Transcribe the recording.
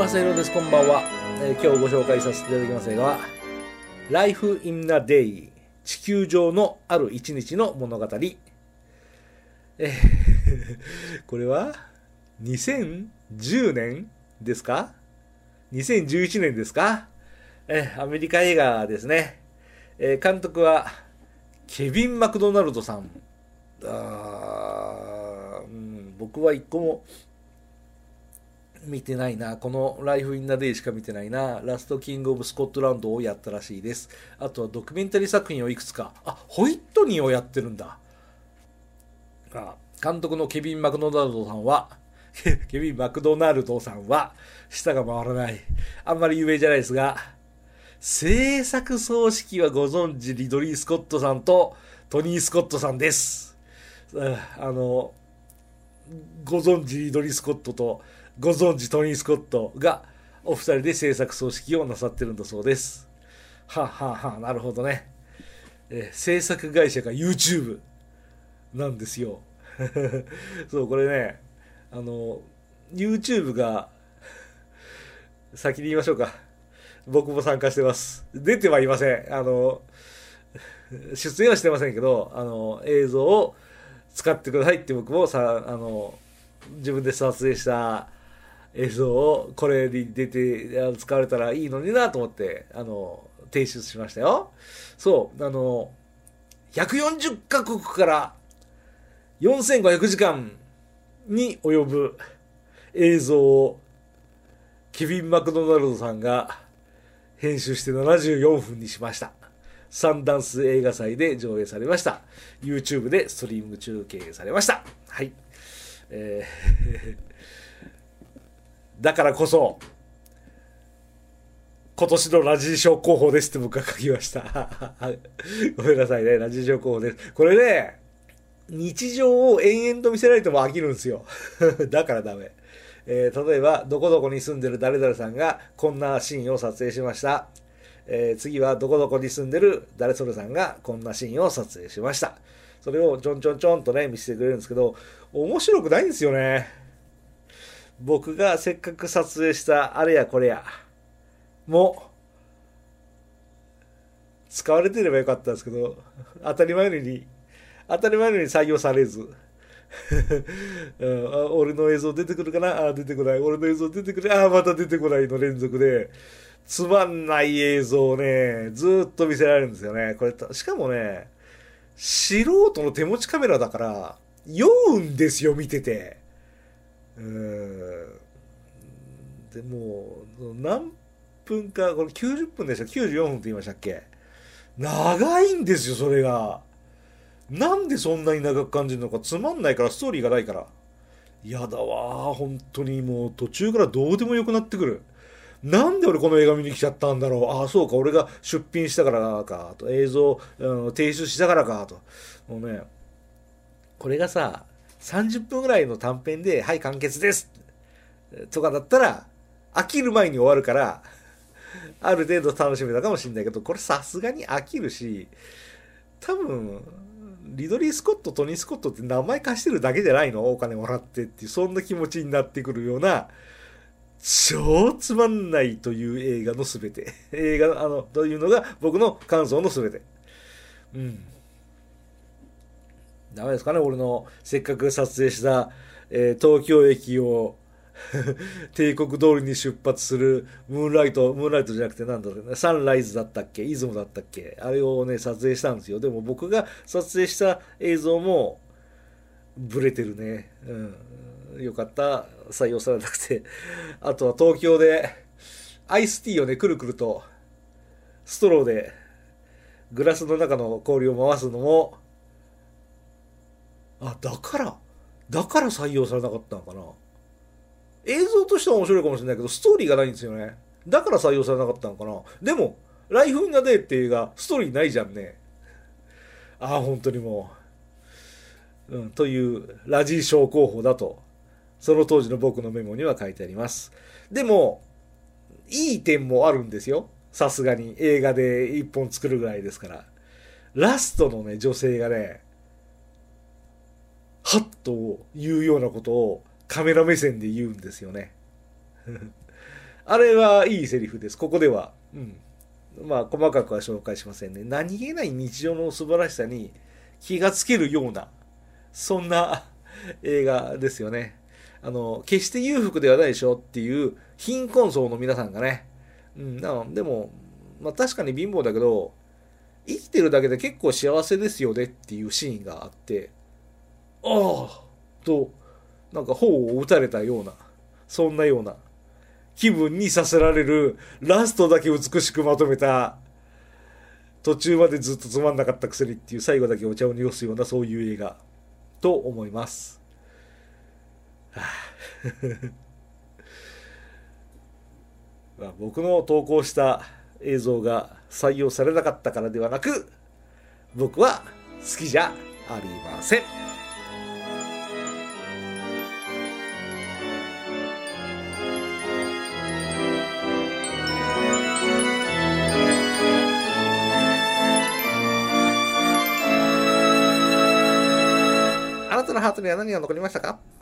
正弘です。こんばんは。今日ご紹介させていただきます映画は Life in a Day、 地球上のある一日の物語。これは2010年ですか、2011年ですか。アメリカ映画ですね。監督はケビン・マクドナルドさん。僕は一個も見てないな。このライフインナデイしか見てないな。ラストキングオブスコットランドをやったらしいです。あとはドキュメンタリー作品をいくつか。ホイットニーをやってるんだ。監督のケビン・マクドナルドさんはケビン・マクドナルドさんは舌が回らない。あんまり有名じゃないですが、制作総指揮はご存知リドリー・スコットさんとトニー・スコットさんです。ご存知リドリー・スコットとご存知トニー・スコットがお二人で制作総指揮をなさってるんだそうです。なるほどね。制作会社が YouTube なんですよ。そう、これね、YouTube が先に言いましょうか。僕も参加してます。出てはいません。出演はしてませんけど、映像を使ってくださいって僕も自分で撮影した映像をこれに出て使われたらいいのになと思って提出しましたよ。そう140カ国から4500時間に及ぶ映像をケビン・マクドナルドさんが編集して74分にしました。サンダンス映画祭で上映されました。 YouTube でストリーミング中継されました。はい、だからこそ今年のラジー賞候補ですって僕が書きました。ごめんなさいね、ラジー賞候補です。これね、日常を延々と見せられても飽きるんですよ。だからダメ。例えばどこどこに住んでる誰々さんがこんなシーンを撮影しました。次はどこどこに住んでる誰それさんがこんなシーンを撮影しました。それをちょんちょんちょんとね見せてくれるんですけど、面白くないんですよね。僕がせっかく撮影したあれやこれやも使われてればよかったんですけど、当たり前のように採用されず俺の映像出てくるかな、出てこない。俺の映像出てくる、また出てこないの連続で、つまんない映像をねずっと見せられるんですよね。これしかもね、素人の手持ちカメラだから酔うんですよ、見てて。でも何分か、これ90分でした、94分って言いましたっけ。長いんですよそれが。なんでそんなに長く感じるのか。つまんないから、ストーリーがないから。やだわー、本当にもう途中からどうでもよくなってくる。なんで俺この映画見に来ちゃったんだろう。そうか、俺が出品したからかと、映像、提出したからかと。もうね、これがさ30分ぐらいの短編ではい完結ですとかだったら飽きる前に終わるからある程度楽しめたかもしれないけど、これさすがに飽きるし、多分リドリー・スコット、トニー・スコットって名前貸してるだけじゃないの、お金もらってっていう、そんな気持ちになってくるような超つまんないという映画のすべて。映画というのが僕の感想のすべて。ダメですかね、俺のせっかく撮影した、東京駅を帝国通りに出発するムーンライトじゃなくてなんだろうね、サンライズだったっけ、出雲だったっけ、あれをね撮影したんですよ。でも僕が撮影した映像もブレてるね。よかった、採用されなくて。あとは東京でアイスティーをねくるくるとストローでグラスの中の氷を回すのも、だから採用されなかったのかな。映像としては面白いかもしれないけどストーリーがないんですよね。だから採用されなかったのかな。でもライフインナデーっていう映画ストーリーないじゃんね。本当にもう、というラジー賞候補だとその当時の僕のメモには書いてあります。でもいい点もあるんですよ、さすがに。映画で一本作るぐらいですから。ラストのね女性がねはっと言うようなことをカメラ目線で言うんですよね。 あれはいいセリフです、ここでは。うん。まあ、細かくは紹介しませんね。何気ない日常の素晴らしさに気がつけるような、そんな映画ですよね。決して裕福ではないでしょっていう貧困層の皆さんがね、うん、でも、まあ確かに貧乏だけど、生きてるだけで結構幸せですよねっていうシーンがあって、ああと、なんか頬を打たれたような、そんなような気分にさせられる、ラストだけ美しくまとめた、途中までずっとつまんなかったくせにっていう最後だけお茶を濁すようなそういう映画と思います。まあ、僕の投稿した映像が採用されなかったからではなく、僕は好きじゃありません。あなたのハートには何が残りましたか？